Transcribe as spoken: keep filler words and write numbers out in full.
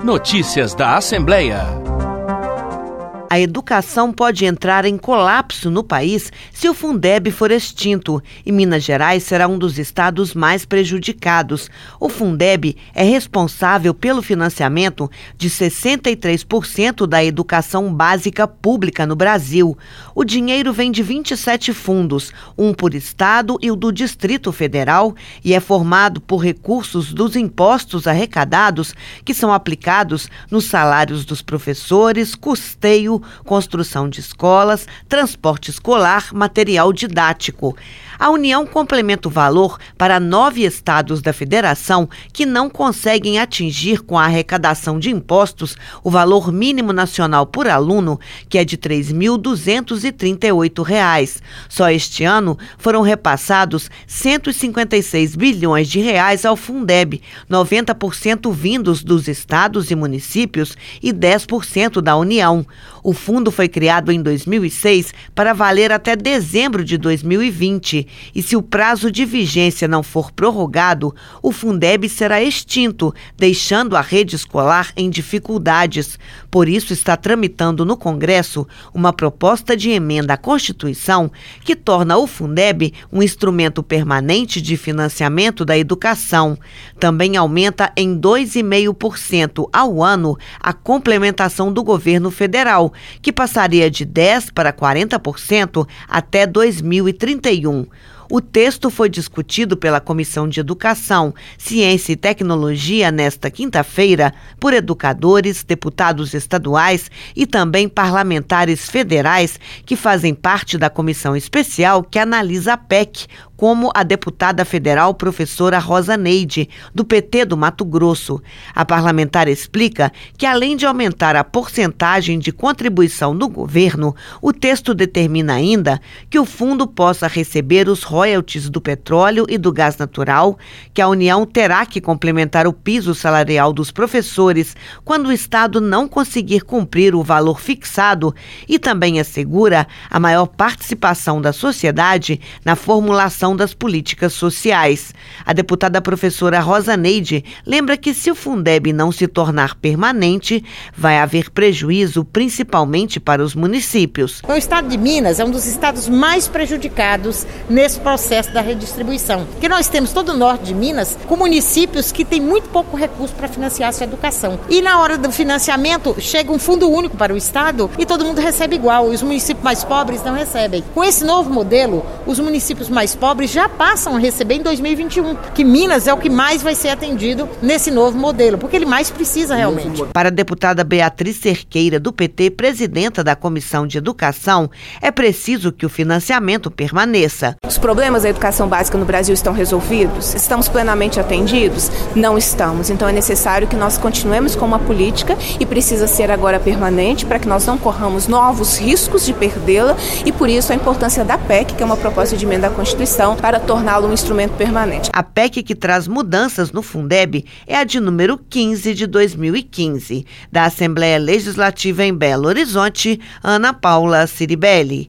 Notícias da Assembleia. A educação pode entrar em colapso no país se o Fundeb for extinto, e Minas Gerais será um dos estados mais prejudicados. O Fundeb é responsável pelo financiamento de sessenta e três por cento da educação básica pública no Brasil. O dinheiro vem de vinte e sete fundos, um por estado e o do Distrito Federal, e é formado por recursos dos impostos arrecadados que são aplicados nos salários dos professores, custeio, construção de escolas, transporte escolar, material didático. A União complementa o valor para nove estados da federação que não conseguem atingir com a arrecadação de impostos o valor mínimo nacional por aluno, que é de três mil duzentos e trinta e oito reais. Só este ano foram repassados cento e cinquenta e seis bilhões de reais ao Fundeb, noventa por cento vindos dos estados e municípios e dez por cento da União. O fundo foi criado em dois mil e seis para valer até dezembro de dois mil e vinte. E se o prazo de vigência não for prorrogado, o Fundeb será extinto, deixando a rede escolar em dificuldades. Por isso, está tramitando no Congresso uma proposta de emenda à Constituição que torna o Fundeb um instrumento permanente de financiamento da educação. Também aumenta em dois vírgula cinco por cento ao ano a complementação do governo federal, que passaria de dez por cento para quarenta por cento até dois mil e trinta e um. O texto foi discutido pela Comissão de Educação, Ciência e Tecnologia nesta quinta-feira por educadores, deputados estaduais e também parlamentares federais que fazem parte da comissão especial que analisa a P E C, como a deputada federal professora Rosa Neide, do P T do Mato Grosso. A parlamentar explica que, além de aumentar a porcentagem de contribuição do governo, o texto determina ainda que o fundo possa receber os royalties do petróleo e do gás natural, que a União terá que complementar o piso salarial dos professores quando o Estado não conseguir cumprir o valor fixado, e também assegura a maior participação da sociedade na formulação das políticas sociais. A deputada professora Rosa Neide lembra que, se o Fundeb não se tornar permanente, vai haver prejuízo principalmente para os municípios. O estado de Minas é um dos estados mais prejudicados nesse processo da redistribuição, porque nós temos todo o norte de Minas com municípios que têm muito pouco recurso para financiar a sua educação. E na hora do financiamento chega um fundo único para o estado e todo mundo recebe igual, e os municípios mais pobres não recebem. Com esse novo modelo, os municípios mais pobres já passam a receber em dois mil e vinte e um, que Minas é o que mais vai ser atendido nesse novo modelo, porque ele mais precisa realmente. Para a deputada Beatriz Cerqueira, do P T, presidenta da Comissão de Educação, é preciso que o financiamento permaneça. Os problemas da educação básica no Brasil estão resolvidos? Estamos plenamente atendidos? Não estamos. Então é necessário que nós continuemos com uma política, e precisa ser agora permanente, para que nós não corramos novos riscos de perdê-la, e por isso a importância da P E C, que é uma proposta de emenda à Constituição, para torná-lo um instrumento permanente. A P E C que traz mudanças no Fundeb é a de número quinze de dois mil e quinze. Da Assembleia Legislativa em Belo Horizonte, Ana Paula Ciribelli.